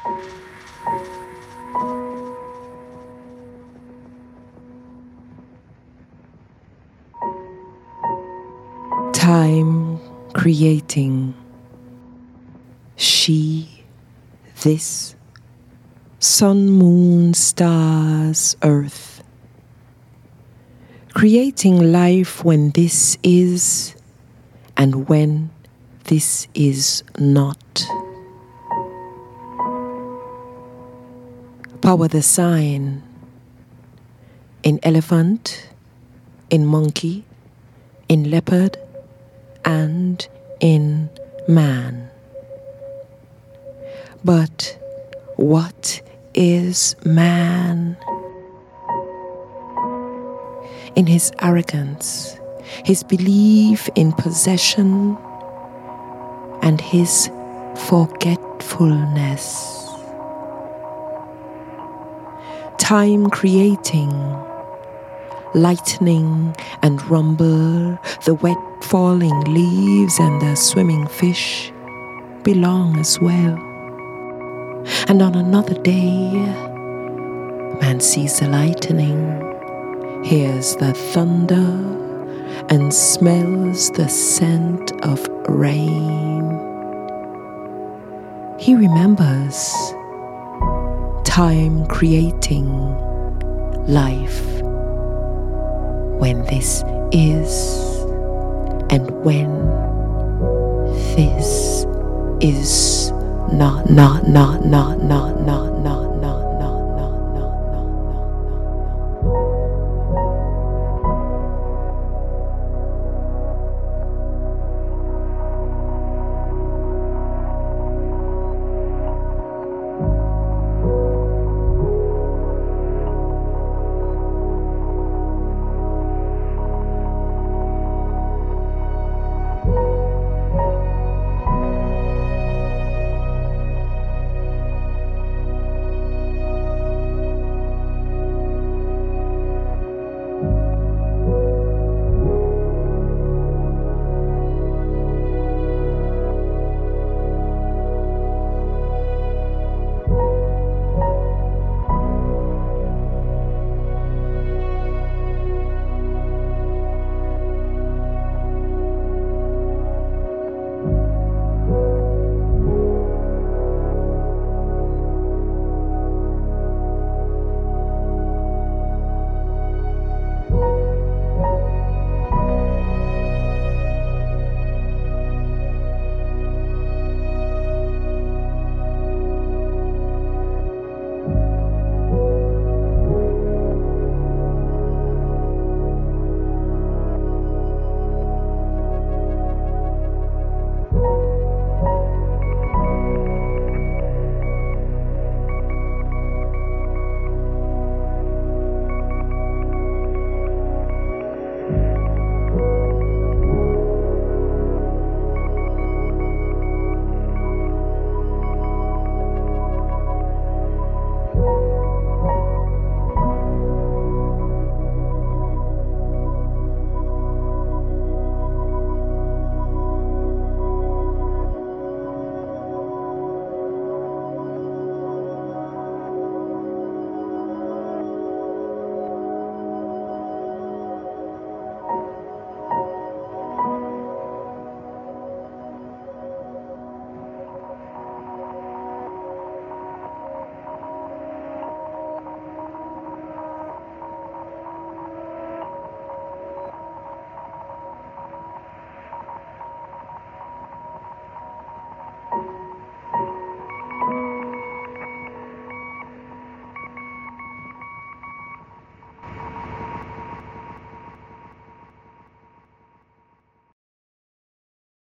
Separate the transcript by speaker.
Speaker 1: Time creating she, this, sun, moon, stars, earth, creating life when this is and when this is not. Power the sign in elephant, in monkey, in leopard, and in man. But what is man? In his arrogance, his belief in possession, and his forgetfulness. Time creating, lightning and rumble, the wet falling leaves and the swimming fish belong as well. And on another day, man sees the lightning, hears the thunder, and smells the scent of rain. He remembers time creating life when this is and when this is not.